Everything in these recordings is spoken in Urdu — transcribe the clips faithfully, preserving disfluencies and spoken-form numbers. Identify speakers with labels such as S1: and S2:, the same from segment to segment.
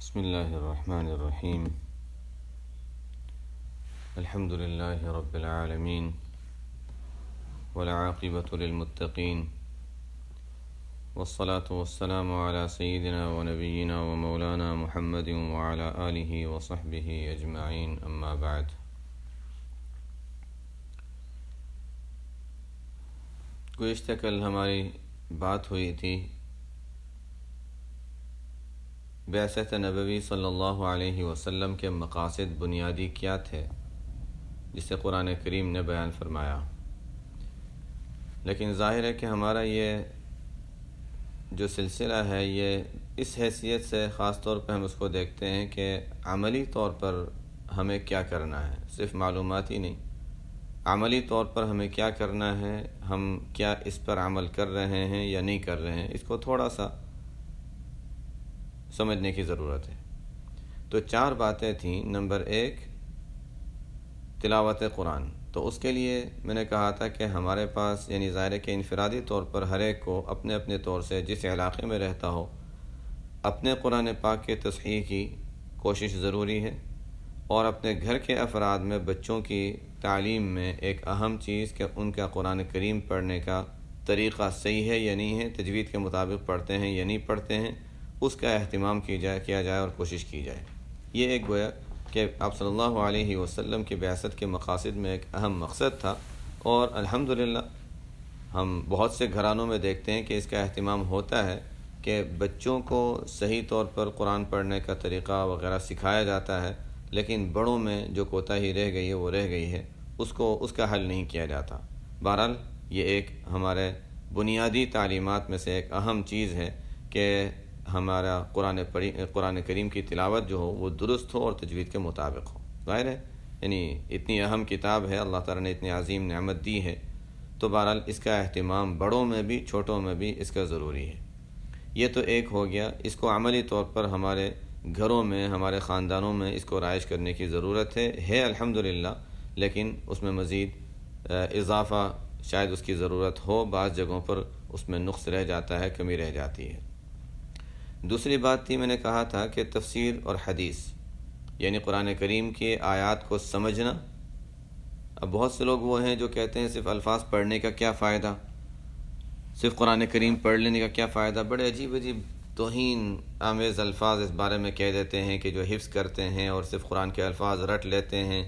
S1: بسم الله الرحمن الرحيم. الحمد لله رب العالمين والعاقبة للمتقين، والصلاة والسلام على سيدنا ونبينا ومولانا محمد وعلى آله وصحبه أجمعين، أما بعد. گزشتہ کل ہماری بات ہوئی تھی بعثت نبوی صلی اللہ علیہ وسلم کے مقاصد بنیادی کیا تھے جسے قرآن کریم نے بیان فرمایا، لیکن ظاہر ہے کہ ہمارا یہ جو سلسلہ ہے یہ اس حیثیت سے خاص طور پہ ہم اس کو دیکھتے ہیں کہ عملی طور پر ہمیں کیا کرنا ہے، صرف معلومات ہی نہیں، عملی طور پر ہمیں کیا کرنا ہے، ہم کیا اس پر عمل کر رہے ہیں یا نہیں کر رہے ہیں، اس کو تھوڑا سا سمجھنے کی ضرورت ہے۔ تو چار باتیں تھیں۔ نمبر ایک، تلاوت قرآن۔ تو اس کے لیے میں نے کہا تھا کہ ہمارے پاس یعنی ظاہر ہے کہ انفرادی طور پر ہر ایک کو اپنے اپنے طور سے جس علاقے میں رہتا ہو اپنے قرآن پاک کے تصحیح کی کوشش ضروری ہے، اور اپنے گھر کے افراد میں بچوں کی تعلیم میں ایک اہم چیز کہ ان کا قرآن کریم پڑھنے کا طریقہ صحیح ہے یا نہیں ہے، تجوید کے مطابق پڑھتے ہیں یا نہیں پڑھتے ہیں، اس کا اہتمام کی جائے کیا جائے اور کوشش کی جائے۔ یہ ایک گویا کہ آپ صلی اللہ علیہ وسلم کی بعثت کے مقاصد میں ایک اہم مقصد تھا، اور الحمدللہ ہم بہت سے گھرانوں میں دیکھتے ہیں کہ اس کا اہتمام ہوتا ہے کہ بچوں کو صحیح طور پر قرآن پڑھنے کا طریقہ وغیرہ سکھایا جاتا ہے، لیکن بڑوں میں جو کوتاہی رہ گئی ہے وہ رہ گئی ہے، اس کو اس کا حل نہیں کیا جاتا۔ بہرحال یہ ایک ہمارے بنیادی تعلیمات میں سے ایک اہم چیز ہے کہ ہمارا قرآن پڑھی قرآن کریم کی تلاوت جو ہو وہ درست ہو اور تجوید کے مطابق ہو۔ ظاہر ہے یعنی اتنی اہم کتاب ہے، اللہ تعالیٰ نے اتنی عظیم نعمت دی ہے، تو بہرحال اس کا اہتمام بڑوں میں بھی چھوٹوں میں بھی اس کا ضروری ہے۔ یہ تو ایک ہو گیا، اس کو عملی طور پر ہمارے گھروں میں ہمارے خاندانوں میں اس کو رائج کرنے کی ضرورت ہے ہے الحمدللہ، لیکن اس میں مزید اضافہ شاید اس کی ضرورت ہو، بعض جگہوں پر اس میں نقص رہ جاتا ہے، کمی رہ جاتی ہے۔ دوسری بات تھی، میں نے کہا تھا کہ تفسیر اور حدیث یعنی قرآن کریم کی آیات کو سمجھنا۔ اب بہت سے لوگ وہ ہیں جو کہتے ہیں صرف الفاظ پڑھنے کا کیا فائدہ، صرف قرآن کریم پڑھ لینے کا کیا فائدہ، بڑے عجیب عجیب توہین آمیز الفاظ اس بارے میں کہہ دیتے ہیں کہ جو حفظ کرتے ہیں اور صرف قرآن کے الفاظ رٹ لیتے ہیں۔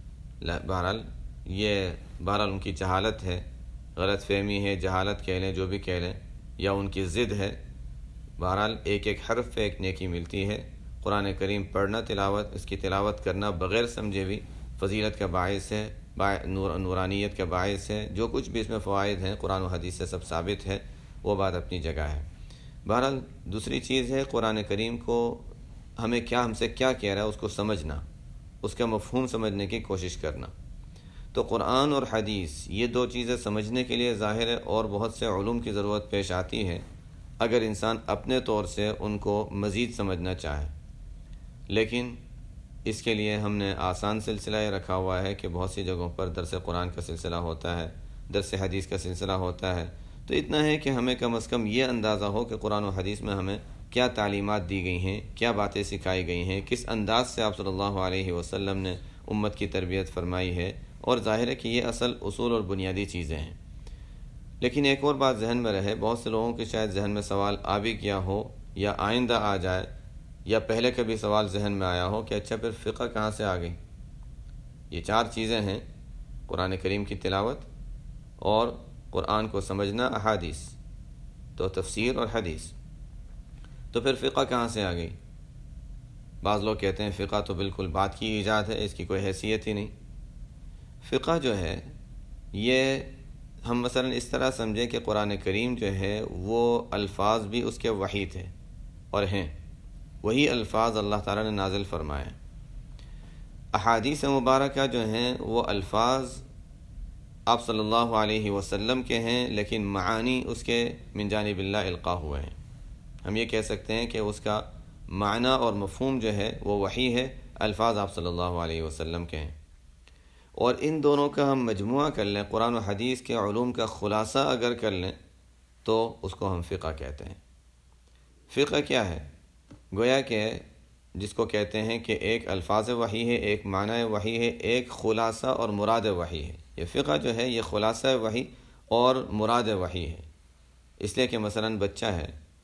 S1: بہرحال یہ بہرحال ان کی جہالت ہے، غلط فہمی ہے، جہالت کہہ لیں، جو بھی کہہ لیں، یا ان کی ضد ہے۔ بہرحال ایک ایک حرف پہ ایک نیکی ملتی ہے۔ قرآن کریم پڑھنا، تلاوت اس کی تلاوت کرنا بغیر سمجھے بھی فضیلت کا باعث ہے، نور نورانیت کا باعث ہے، جو کچھ بھی اس میں فوائد ہیں قرآن و حدیث سے سب ثابت ہے، وہ بات اپنی جگہ ہے۔ بہرحال دوسری چیز ہے قرآن کریم کو ہمیں کیا ہم سے کیا کہہ رہا ہے اس کو سمجھنا، اس کا مفہوم سمجھنے کی کوشش کرنا۔ تو قرآن اور حدیث یہ دو چیزیں سمجھنے کے لیے ظاہر ہے اور بہت سے علوم کی ضرورت پیش آتی ہے اگر انسان اپنے طور سے ان کو مزید سمجھنا چاہے، لیکن اس کے لیے ہم نے آسان سلسلہ یہ رکھا ہوا ہے کہ بہت سی جگہوں پر درس قرآن کا سلسلہ ہوتا ہے، درس حدیث کا سلسلہ ہوتا ہے۔ تو اتنا ہے کہ ہمیں کم از کم یہ اندازہ ہو کہ قرآن و حدیث میں ہمیں کیا تعلیمات دی گئی ہیں، کیا باتیں سکھائی گئی ہیں، کس انداز سے آپ صلی اللہ علیہ وسلم نے امت کی تربیت فرمائی ہے، اور ظاہر ہے کہ یہ اصل اصول اور بنیادی چیزیں ہیں۔ لیکن ایک اور بات ذہن میں رہے، بہت سے لوگوں کے شاید ذہن میں سوال آ بھی کیا ہو یا آئندہ آ جائے، یا پہلے کبھی سوال ذہن میں آیا ہو کہ اچھا پھر فقہ کہاں سے آ گئی؟ یہ چار چیزیں ہیں، قرآن کریم کی تلاوت اور قرآن کو سمجھنا، احادیث، تو تفسیر اور حدیث، تو پھر فقہ کہاں سے آ گئی؟ بعض لوگ کہتے ہیں فقہ تو بالکل بات کی ایجاد ہے، اس کی کوئی حیثیت ہی نہیں۔ فقہ جو ہے یہ ہم مثلا اس طرح سمجھیں کہ قرآن کریم جو ہے وہ الفاظ بھی اس کے وحی تھے اور ہیں، وہی الفاظ اللہ تعالیٰ نے نازل فرمائے۔ احادیث مبارکہ جو ہیں وہ الفاظ آپ صلی اللہ علیہ وسلم کے ہیں، لیکن معانی اس کے من جانب اللہ القاء ہوئے ہیں۔ ہم یہ کہہ سکتے ہیں کہ اس کا معنی اور مفہوم جو ہے وہ وحی ہے، الفاظ آپ صلی اللہ علیہ وسلم کے ہیں۔ اور ان دونوں کا ہم مجموعہ کر لیں، قرآن و حدیث کے علوم کا خلاصہ اگر کر لیں تو اس کو ہم فقہ کہتے ہیں۔ فقہ کیا ہے؟ گویا کہ جس کو کہتے ہیں کہ ایک الفاظ وحی ہے، ایک معنی وحی ہے، ایک خلاصہ اور مراد وحی ہے۔ یہ فقہ جو ہے یہ خلاصہ وحی اور مراد وحی ہے۔ اس لیے کہ مثلا بچہ ہے،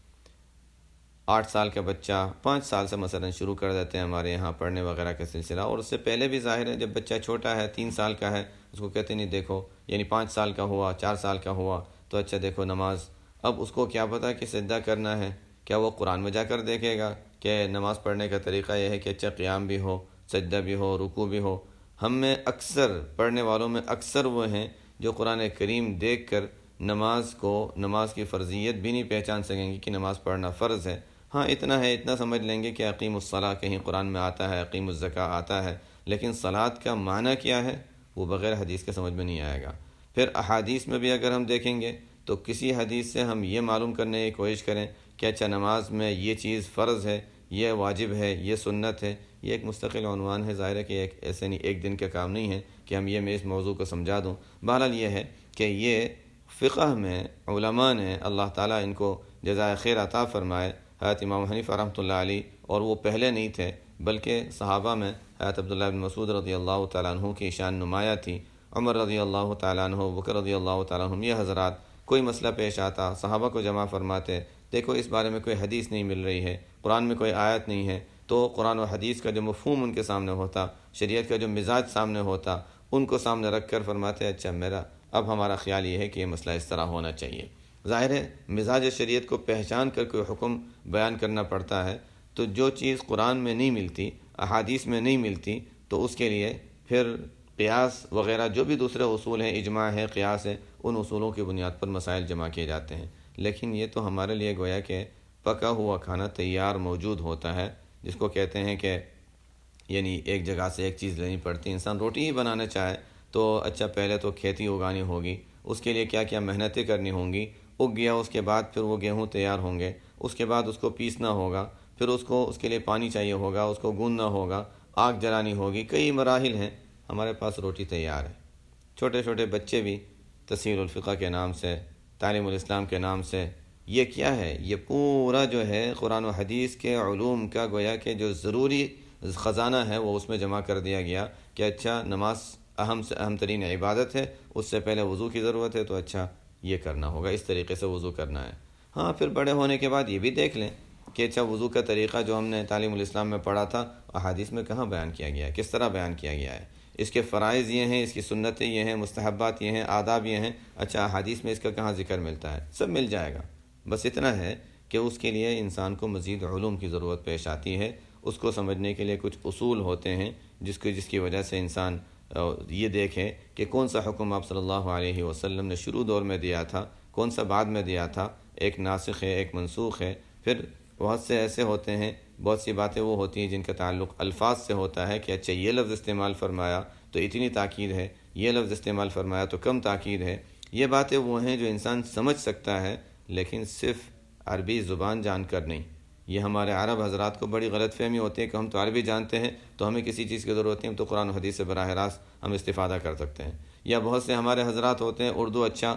S1: آٹھ سال کا بچہ پانچ سال سے مثلا شروع کر دیتے ہیں ہمارے یہاں پڑھنے وغیرہ کا سلسلہ، اور اس سے پہلے بھی ظاہر ہے جب بچہ چھوٹا ہے، تین سال کا ہے، اس کو کہتے نہیں دیکھو، یعنی پانچ سال کا ہوا، چار سال کا ہوا تو اچھا دیکھو نماز۔ اب اس کو کیا پتہ کہ سجدہ کرنا ہے، کیا وہ قرآن میں جا کر دیکھے گا کہ نماز پڑھنے کا طریقہ یہ ہے کہ اچھا قیام بھی ہو، سجدہ بھی ہو، رکوع بھی ہو؟ ہم میں اکثر پڑھنے والوں میں اکثر وہ ہیں جو قرآن کریم دیکھ کر نماز کو، نماز کی فرضیت بھی نہیں پہچان سکیں گے کہ نماز پڑھنا فرض ہے۔ ہاں اتنا ہے، اتنا سمجھ لیں گے کہ اقیم الصلاۃ کہیں قرآن میں آتا ہے، اقیم الزکوٰۃ آتا ہے، لیکن صلاۃ کا معنی کیا ہے وہ بغیر حدیث کے سمجھ میں نہیں آئے گا۔ پھر احادیث میں بھی اگر ہم دیکھیں گے تو کسی حدیث سے ہم یہ معلوم کرنے کی کوشش کریں کہ اچھا نماز میں یہ چیز فرض ہے، یہ واجب ہے، یہ سنت ہے، یہ ایک مستقل عنوان ہے۔ ظاہر ہے کہ ایک ایسے نہیں، ایک دن کا کام نہیں ہے کہ ہم یہ میں اس موضوع کو سمجھا دوں۔ بہرحال یہ ہے کہ یہ فقہ میں علماء نے، اللہ تعالیٰ ان کو جزائے خیر عطا فرمائے، حضرت امام حنیفہ رحمۃ اللہ علیہ، اور وہ پہلے نہیں تھے بلکہ صحابہ میں حضرت عبداللہ بن مسعود رضی اللہ تعالیٰ عنہ کی شان نمایاں تھی، عمر رضی اللہ تعالیٰ عنہ، بکر رضی اللہ تعالیٰ عنہ، یہ حضرات کوئی مسئلہ پیش آتا صحابہ کو جمع فرماتے، دیکھو اس بارے میں کوئی حدیث نہیں مل رہی ہے، قرآن میں کوئی آیت نہیں ہے، تو قرآن و حدیث کا جو مفہوم ان کے سامنے ہوتا، شریعت کا جو مزاج سامنے ہوتا، ان کو سامنے رکھ کر فرماتے اچھا میرا اب ہمارا خیال یہ ہے کہ یہ مسئلہ اس طرح ہونا چاہیے۔ ظاہر ہے مزاج شریعت کو پہچان کر کوئی حکم بیان کرنا پڑتا ہے، تو جو چیز قرآن میں نہیں ملتی، احادیث میں نہیں ملتی، تو اس کے لیے پھر قیاس وغیرہ جو بھی دوسرے اصول ہیں، اجماع ہے، قیاس ہے، ان اصولوں کی بنیاد پر مسائل جمع کیے جاتے ہیں۔ لیکن یہ تو ہمارے لیے گویا کہ پکا ہوا کھانا تیار موجود ہوتا ہے، جس کو کہتے ہیں کہ یعنی ایک جگہ سے ایک چیز لینی پڑتی ہے۔ انسان روٹی ہی بنانا چاہے تو اچھا پہلے تو کھیتی اگانی ہوگی، اس کے لیے کیا کیا محنتیں کرنی ہوں گی، اگ گیا اس کے بعد پھر وہ گیہوں تیار ہوں گے، اس کے بعد اس کو پیسنا ہوگا، پھر اس کو اس کے لیے پانی چاہیے ہوگا، اس کو گوندنا ہوگا، آگ جلانی ہوگی، کئی مراحل ہیں۔ ہمارے پاس روٹی تیار ہے۔ چھوٹے چھوٹے بچے بھی تسہیل الفقہ کے نام سے، تعلیم الاسلام کے نام سے، یہ کیا ہے؟ یہ پورا جو ہے قرآن و حدیث کے علوم کا گویا کہ جو ضروری خزانہ ہے وہ اس میں جمع کر دیا گیا کہ اچھا نماز اہم سے اہم ترین عبادت ہے، اس سے پہلے وضو کی ضرورت ہے، تو اچھا یہ کرنا ہوگا، اس طریقے سے وضو کرنا ہے۔ ہاں پھر بڑے ہونے کے بعد یہ بھی دیکھ لیں کہ اچھا وضو کا طریقہ جو ہم نے تعلیم الاسلام میں پڑھا تھا، احادیث میں کہاں بیان کیا گیا ہے، کس طرح بیان کیا گیا ہے، اس کے فرائض یہ ہیں، اس کی سنتیں یہ ہیں، مستحبات یہ ہیں، آداب یہ ہیں، اچھا احادیث میں اس کا کہاں ذکر ملتا ہے؟ سب مل جائے گا۔ بس اتنا ہے کہ اس کے لیے انسان کو مزید علوم کی ضرورت پیش آتی ہے، اس کو سمجھنے کے لیے کچھ اصول ہوتے ہیں جس کو جس کی وجہ سے انسان یہ دیکھے کہ کون سا حکم آپ صلی اللہ علیہ وسلم نے شروع دور میں دیا تھا، کون سا بعد میں دیا تھا، ایک ناسخ ہے، ایک منسوخ ہے۔ پھر بہت سے ایسے ہوتے ہیں، بہت سی باتیں وہ ہوتی ہیں جن کا تعلق الفاظ سے ہوتا ہے کہ اچھا یہ لفظ استعمال فرمایا تو اتنی تاکید ہے، یہ لفظ استعمال فرمایا تو کم تاکید ہے۔ یہ باتیں وہ ہیں جو انسان سمجھ سکتا ہے لیکن صرف عربی زبان جان کر نہیں۔ یہ ہمارے عرب حضرات کو بڑی غلط فہمی ہوتی ہے کہ ہم تو عربی جانتے ہیں تو ہمیں کسی چیز کی ضرورت نہیں، ہم تو قرآن و حدیث سے براہ راست ہم استفادہ کر سکتے ہیں۔ یا بہت سے ہمارے حضرات ہوتے ہیں اردو اچھا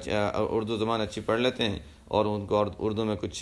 S1: اردو زبان اچھی پڑھ لیتے ہیں اور ان کو اردو میں کچھ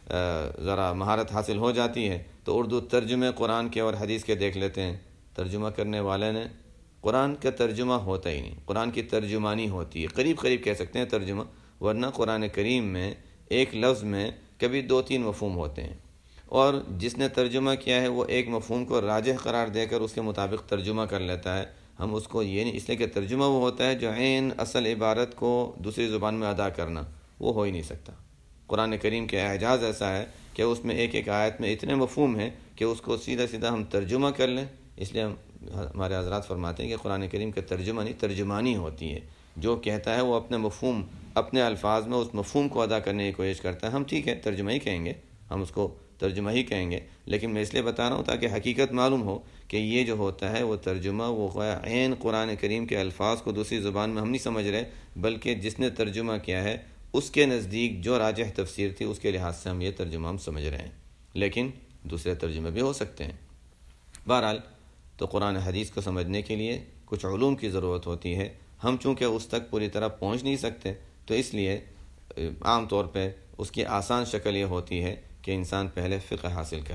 S1: ذرا مہارت حاصل ہو جاتی ہے تو اردو ترجمے قرآن کے اور حدیث کے دیکھ لیتے ہیں۔ ترجمہ کرنے والے نے قرآن کا ترجمہ ہوتا ہی نہیں، قرآن کی ترجمانی ہوتی ہے، قریب قریب کہہ سکتے ہیں ترجمہ، ورنہ قرآن کریم میں ایک لفظ میں کبھی دو تین مفہوم ہوتے ہیں، اور جس نے ترجمہ کیا ہے وہ ایک مفہوم کو راجح قرار دے کر اس کے مطابق ترجمہ کر لیتا ہے۔ ہم اس کو یہ نہیں، اس لیے کہ ترجمہ وہ ہوتا ہے جو عین اصل عبارت کو دوسری زبان میں ادا کرنا، وہ ہو ہی نہیں سکتا۔ قرآن کریم کے اعجاز ایسا ہے کہ اس میں ایک ایک آیت میں اتنے مفہوم ہیں کہ اس کو سیدھا سیدھا ہم ترجمہ کر لیں۔ اس لیے ہم ہمارے حضرات فرماتے ہیں کہ قرآن کریم کا ترجمہ نہیں، ترجمانی ہوتی ہے۔ جو کہتا ہے وہ اپنے مفہوم، اپنے الفاظ میں اس مفہوم کو ادا کرنے کی کوشش کرتا ہے۔ ہم ٹھیک ہے ترجمہ ہی کہیں گے، ہم اس کو ترجمہ ہی کہیں گے، لیکن میں اس لیے بتا رہا ہوں تاکہ حقیقت معلوم ہو کہ یہ جو ہوتا ہے وہ ترجمہ، وہ عین قرآن کریم کے الفاظ کو دوسری زبان میں ہم نہیں سمجھ رہے، بلکہ جس نے ترجمہ کیا ہے اس کے نزدیک جو راجح تفسیر تھی اس کے لحاظ سے ہم یہ ترجمہ ہم سمجھ رہے ہیں، لیکن دوسرے ترجمے بھی ہو سکتے ہیں۔ بہرحال تو قرآن حدیث کو سمجھنے کے لیے کچھ علوم کی ضرورت ہوتی ہے۔ ہم چونکہ اس تک پوری طرح پہنچ نہیں سکتے تو اس لیے عام طور پہ اس کی آسان شکل یہ ہوتی ہے کہ انسان پہلے فقہ حاصل کر لے،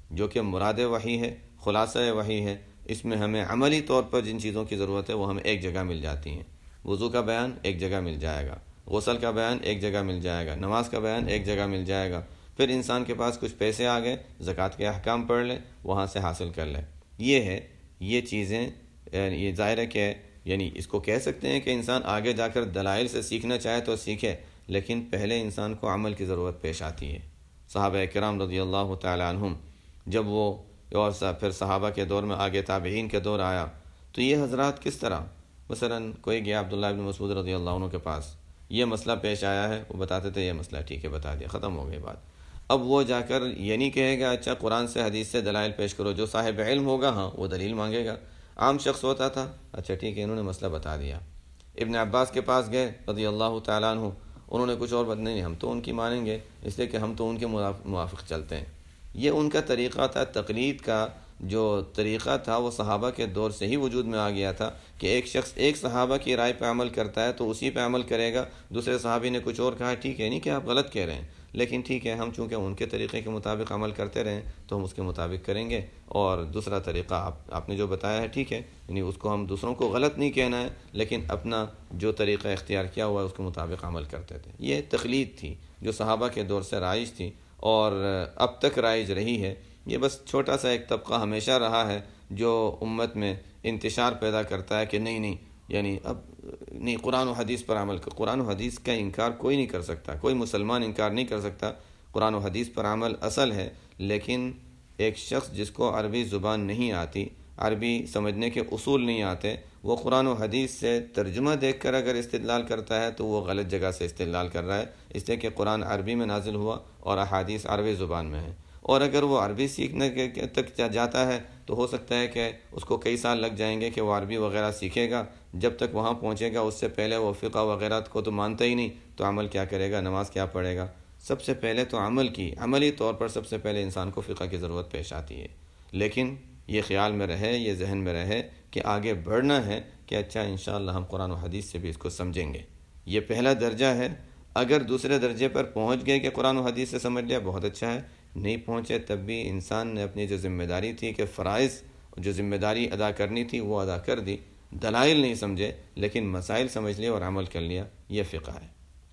S1: جو کہ مراد وحی ہے، خلاصہ وحی ہے، اس میں ہمیں عملی طور پر جن چیزوں کی ضرورت ہے وہ ہمیں ایک جگہ مل جاتی ہیں۔ وضو کا بیان ایک جگہ مل جائے گا، غسل کا بیان ایک جگہ مل جائے گا، نماز کا بیان ایک جگہ مل جائے گا، پھر انسان کے پاس کچھ پیسے آ گئے، زکوٰۃ کے احکام پڑھ لے، وہاں سے حاصل کر لے۔ یہ ہے، یہ چیزیں یہ ظاہر ہے کہ یعنی اس کو کہہ سکتے ہیں کہ انسان آگے جا کر دلائل سے سیکھنا چاہے تو سیکھے، لیکن پہلے انسان کو عمل کی ضرورت پیش آتی ہے۔ صحابہ کرام رضی اللہ تعالی عنہم جب وہ اور پھر صحابہ کے دور میں آگے تابعین کے دور آیا تو یہ حضرات کس طرح، مثلا کوئی گیا عبداللہ ابن مسعود رضی اللہ عنہ کے پاس، یہ مسئلہ پیش آیا ہے، وہ بتاتے تھے یہ مسئلہ ٹھیک ہے، بتا دیا، ختم ہو گئی بات۔ اب وہ جا کر یہ نہیں کہے گا اچھا قرآن سے حدیث سے دلائل پیش کرو، جو صاحب علم ہوگا ہاں وہ دلیل مانگے گا۔ عام شخص ہوتا تھا، اچھا ٹھیک ہے انہوں نے مسئلہ بتا دیا۔ ابن عباس کے پاس گئے رضی اللہ تعالیٰ عنہ، انہوں نے کچھ اور بات نہیں، ہم تو ان کی مانیں گے اس لیے کہ ہم تو ان کے موافق چلتے ہیں۔ یہ ان کا طریقہ تھا، تقلید کا جو طریقہ تھا وہ صحابہ کے دور سے ہی وجود میں آ گیا تھا کہ ایک شخص ایک صحابہ کی رائے پہ عمل کرتا ہے تو اسی پہ عمل کرے گا، دوسرے صحابی نے کچھ اور کہا، ٹھیک ہے نہیں کہ آپ غلط کہہ رہے ہیں، لیکن ٹھیک ہے ہم چونکہ ان کے طریقے کے مطابق عمل کرتے رہیں تو ہم اس کے مطابق کریں گے، اور دوسرا طریقہ آپ آپ نے جو بتایا ہے ٹھیک ہے، یعنی اس کو ہم دوسروں کو غلط نہیں کہنا ہے، لیکن اپنا جو طریقہ اختیار کیا ہوا ہے اس کے مطابق عمل کرتے تھے۔ یہ تقلید تھی جو صحابہ کے دور سے رائج تھی اور اب تک رائج رہی ہے۔ یہ بس چھوٹا سا ایک طبقہ ہمیشہ رہا ہے جو امت میں انتشار پیدا کرتا ہے کہ نہیں نہیں یعنی اب نہیں، قرآن و حدیث پر عمل کر۔ قرآن و حدیث کا انکار کوئی نہیں کر سکتا، کوئی مسلمان انکار نہیں کر سکتا، قرآن و حدیث پر عمل اصل ہے، لیکن ایک شخص جس کو عربی زبان نہیں آتی، عربی سمجھنے کے اصول نہیں آتے، وہ قرآن و حدیث سے ترجمہ دیکھ کر اگر استدلال کرتا ہے تو وہ غلط جگہ سے استدلال کر رہا ہے، اس لیے کہ قرآن عربی میں نازل ہوا اور احادیث عربی زبان میں ہے، اور اگر وہ عربی سیکھنے کے تک جاتا ہے تو ہو سکتا ہے کہ اس کو کئی سال لگ جائیں گے کہ وہ عربی وغیرہ سیکھے گا، جب تک وہاں پہنچے گا اس سے پہلے وہ فقہ وغیرہ کو تو مانتا ہی نہیں، تو عمل کیا کرے گا، نماز کیا پڑھے گا؟ سب سے پہلے تو عمل کی، عملی طور پر سب سے پہلے انسان کو فقہ کی ضرورت پیش آتی ہے، لیکن یہ خیال میں رہے، یہ ذہن میں رہے کہ آگے بڑھنا ہے کہ اچھا انشاءاللہ ہم قرآن و حدیث سے بھی اس کو سمجھیں گے۔ یہ پہلا درجہ ہے، اگر دوسرے درجے پر پہنچ گئے کہ قرآن و حدیث سے سمجھ لیا بہت اچھا ہے، نہیں پہنچے تب بھی انسان نے اپنی جو ذمہ داری تھی کہ فرائض جو ذمہ داری ادا کرنی تھی وہ ادا کر دی، دلائل نہیں سمجھے لیکن مسائل سمجھ لیا اور عمل کر لیا، یہ فقہ ہے،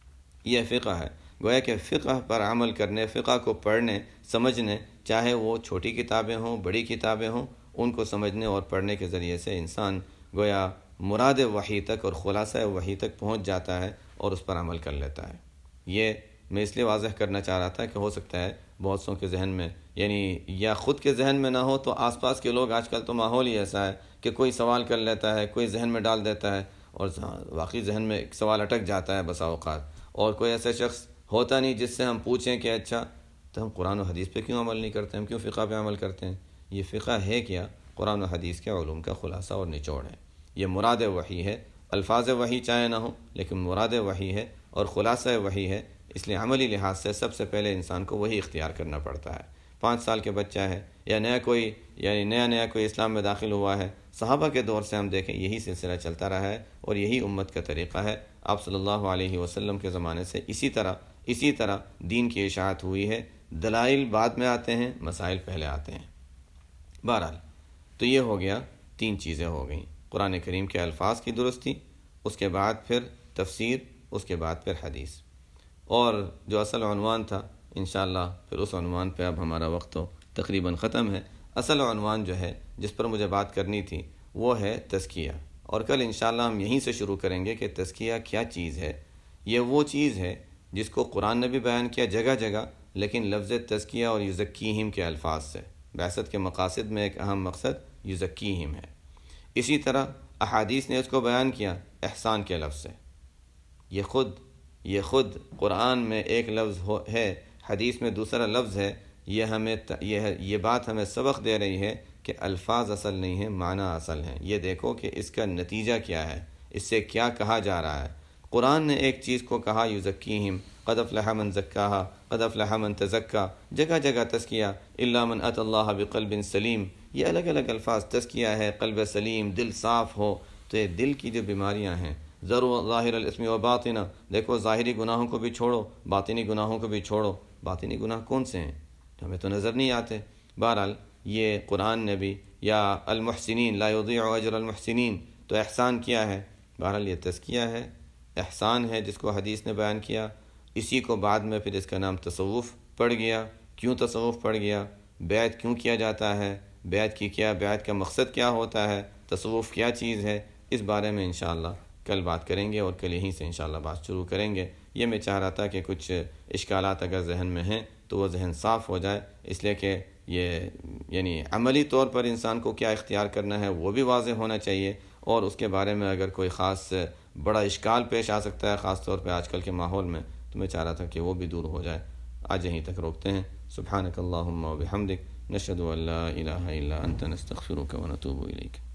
S1: یہ فقہ ہے۔ گویا کہ فقہ پر عمل کرنے، فقہ کو پڑھنے سمجھنے، چاہے وہ چھوٹی کتابیں ہوں بڑی کتابیں ہوں، ان کو سمجھنے اور پڑھنے کے ذریعے سے انسان گویا مراد وحی تک اور خلاصہ وحی تک پہنچ جاتا ہے اور اس پر عمل کر لیتا ہے۔ یہ میں اس لیے واضح کرنا چاہ رہا تھا کہ ہو سکتا ہے بہت سوں کے ذہن میں یعنی یا خود کے ذہن میں نہ ہو تو آس پاس کے لوگ، آج کل تو ماحول ہی ایسا ہے کہ کوئی سوال کر لیتا ہے، کوئی ذہن میں ڈال دیتا ہے اور واقعی ذہن میں ایک سوال اٹک جاتا ہے بسا اوقات، اور کوئی ایسا شخص ہوتا نہیں جس سے ہم پوچھیں کہ اچھا تو ہم قرآن و حدیث پہ کیوں عمل نہیں کرتے، ہم کیوں فقہ پہ عمل کرتے ہیں؟ یہ فقہ ہے کیا؟ قرآن و حدیث کے علوم کا خلاصہ اور نچوڑ ہے، یہ مراد وحی ہے، الفاظ وحی چاہے نہ ہو لیکن مراد وحی ہے اور خلاصہ وحی ہے، اس لیے عملی لحاظ سے سب سے پہلے انسان کو وہی اختیار کرنا پڑتا ہے۔ پانچ سال کے بچہ ہے یا نیا کوئی یعنی نیا نیا کوئی اسلام میں داخل ہوا ہے، صحابہ کے دور سے ہم دیکھیں یہی سلسلہ چلتا رہا ہے اور یہی امت کا طریقہ ہے۔ آپ صلی اللہ علیہ وسلم کے زمانے سے اسی طرح اسی طرح دین کی اشاعت ہوئی ہے، دلائل بعد میں آتے ہیں، مسائل پہلے آتے ہیں۔ بہرحال تو یہ ہو گیا، تین چیزیں ہو گئیں، قرآن کریم کے الفاظ کی درستی، اس کے بعد پھر تفسیر، اس کے بعد پھر حدیث، اور جو اصل عنوان تھا انشاءاللہ پھر اس عنوان پہ اب ہمارا وقت تو تقریباً ختم ہے۔ اصل عنوان جو ہے جس پر مجھے بات کرنی تھی وہ ہے تزکیہ، اور کل انشاءاللہ ہم یہیں سے شروع کریں گے کہ تزکیہ کیا چیز ہے۔ یہ وہ چیز ہے جس کو قرآن نے بھی بیان کیا جگہ جگہ، لیکن لفظ تزکیہ اور یزکیہم کے الفاظ سے۔ بعثت کے مقاصد میں ایک اہم مقصد یزکیہم ہے، اسی طرح احادیث نے اس کو بیان کیا احسان کے لفظ سے۔ یہ خود یہ خود قرآن میں ایک لفظ ہے، حدیث میں دوسرا لفظ ہے، یہ ہمیں یہ یہ بات ہمیں سبق دے رہی ہے کہ الفاظ اصل نہیں ہیں، معنی اصل ہیں۔ یہ دیکھو کہ اس کا نتیجہ کیا ہے، اس سے کیا کہا جا رہا ہے۔ قرآن نے ایک چیز کو کہا یزکیہم، قد افلح من زکاہا، قد افلح من تزکا، جگہ جگہ تزکیہ، الا من اتى اللہ بقلب سلیم، یہ الگ الگ الفاظ، تزکیہ ہے قلب سلیم، دل صاف ہو۔ تو یہ دل کی جو بیماریاں ہیں، ضرور ظاہر الاسم و باطنہ، دیکھو ظاہری گناہوں کو بھی چھوڑو، باطنی گناہوں کو بھی چھوڑو۔ باطنی گناہ کون سے ہیں؟ ہمیں تو نظر نہیں آتے، بہرحال یہ قرآن نے بھی یا المحسنین لا یضیع اجر المحسنین، تو احسان کیا ہے؟ بہرحال یہ تزکیہ ہے، احسان ہے جس کو حدیث نے بیان کیا، اسی کو بعد میں پھر اس کا نام تصوف پڑ گیا۔ کیوں تصوف پڑ گیا؟ بیعت کیوں کیا جاتا ہے؟ بیعت کی کیا بیعت کا مقصد کیا ہوتا ہے؟ تصوف کیا چیز ہے؟ اس بارے میں انشاءاللہ کل بات کریں گے، اور کل یہیں سے انشاءاللہ بات شروع کریں گے۔ یہ میں چاہ رہا تھا کہ کچھ اشکالات اگر ذہن میں ہیں تو وہ ذہن صاف ہو جائے، اس لیے کہ یہ یعنی عملی طور پر انسان کو کیا اختیار کرنا ہے وہ بھی واضح ہونا چاہیے، اور اس کے بارے میں اگر کوئی خاص بڑا اشکال پیش آ سکتا ہے خاص طور پہ آج کل کے ماحول میں، تو میں چاہ رہا تھا کہ وہ بھی دور ہو جائے۔ آج یہیں تک روکتے ہیں۔ سبحانک اللہم و بحمدک، نشہد ان لا الہ الا انت، نستغفرک و نتوب الیک۔